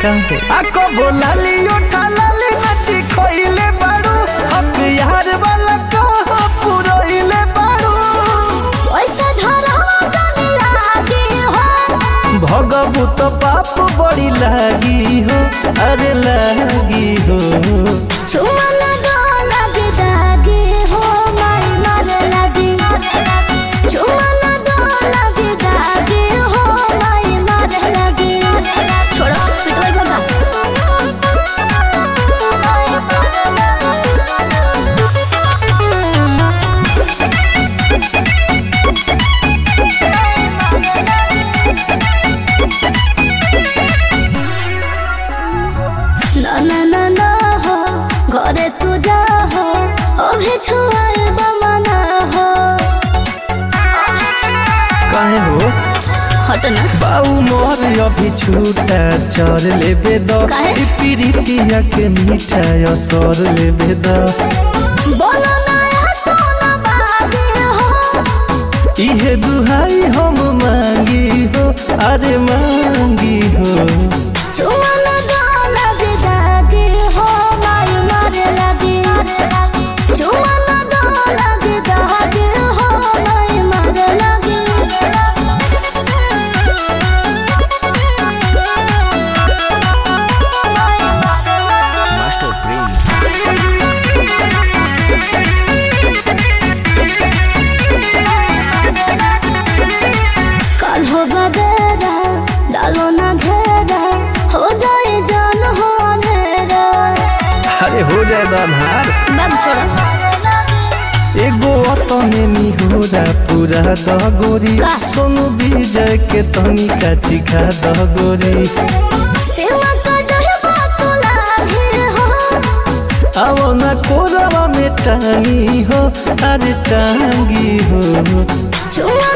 काहे आको बोलाली उठा लाली नची खोइले बाड़ू हक यार वाला कहो पुरोइले बाड़ू ओइसे धरवा जानी लागी हो भगबू तो पाप बड़ी लागी हो अरे लागी हो चुमन दो लगी दागी हो माई मारे लगी चुमन दो लगी दागी हो माई मारे लगी छोड़ो पिटोई भगा ना ना हो घरे तू जा हो अभी छुआए बमना हो काहे हो हट ना बाऊ मोर अभी छूटा चर लेबे दो काहे? प्रीतिया के मीठा असर लेबे दो बोलो ना सोना बागी हो इहे दुहाई हम मांगी हो अरे मांगी हो चुमन दो लगी दागी हो माई मारे लगी चुमन दो लगी दागी हो माई मारे लगी Master Prince. कल हो बगेरा डालो ना घेरा हो जाए जान हो अंधेरा अरे हो जाए दाधार बाग छोड़ो एगो अतने निहोरा पूरा दगोरी का? सोनू विजय के तनी का चिखा दगोरी सेवा का डरबा तो लागे हो आओ ना कोरवा में टांगी हो अरे टांगी हो चुमा